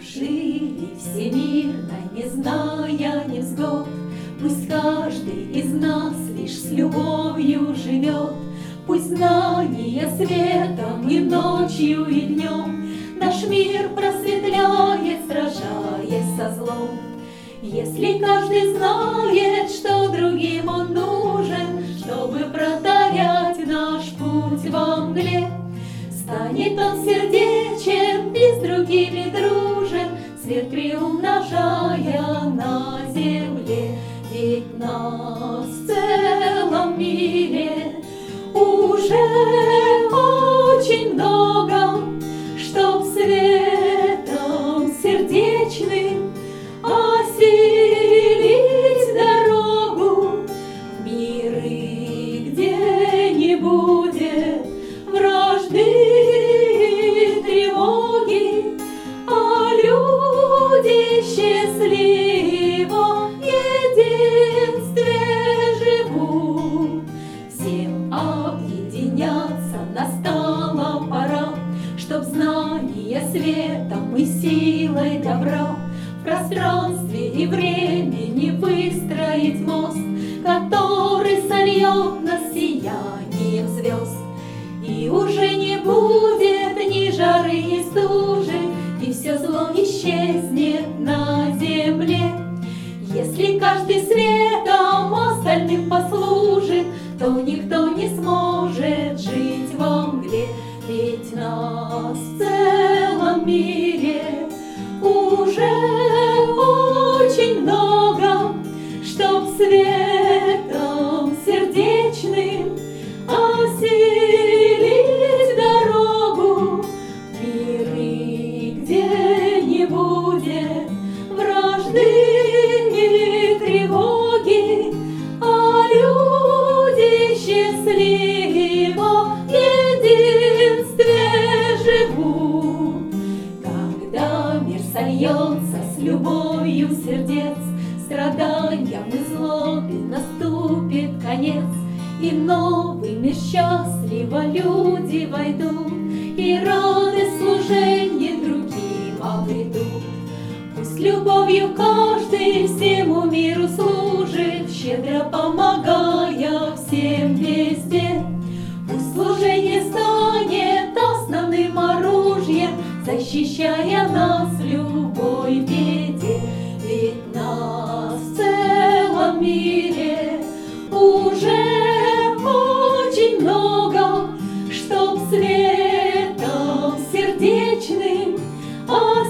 жили всемирно, не зная невзгод. Пусть каждый из нас лишь с любовью живет. Пусть знания светом и ночью, и днем наш мир просветляет, сражаясь со злом. Если каждый знает, что другим он нужен, чтобы протарять наш путь во мгле, станет он сердечен и с другими дружен, свет приумножая на земле. Ведь нас в целом мире уже очень много, чтоб светом сердечным осилить дорогу в миры, где не будет вражды и тревоги, а люди счастливо в единстве живут. Всем объединяться настала пора, чтоб знания светом и силой добра в пространстве и времени выстроить мост, который сольет нас сиянием звезд. И уже не будет ни жары, ни стужи, и все зло исчезнет на земле. Если каждый светом остальным послужит, то никто не сможет жить во мгле. Ведь нас в целом мире уже очень много, чтоб светом сердечным осилить дорогу в миры, где не будет вражды и тревоги, а люди счастливо в единстве живут. Когда мир сольется с любовью сердец, страданиям и злобе наступит конец, и новый мир счастливо люди войдут, и радость служенье другим обретут. Пусть любовью каждый всему миру служит, щедро помогая всем везде. Пусть служение станет основным оружием, защищая нас в любой беде. Ведь нас в целом мире уже очень много, чтоб светом сердечным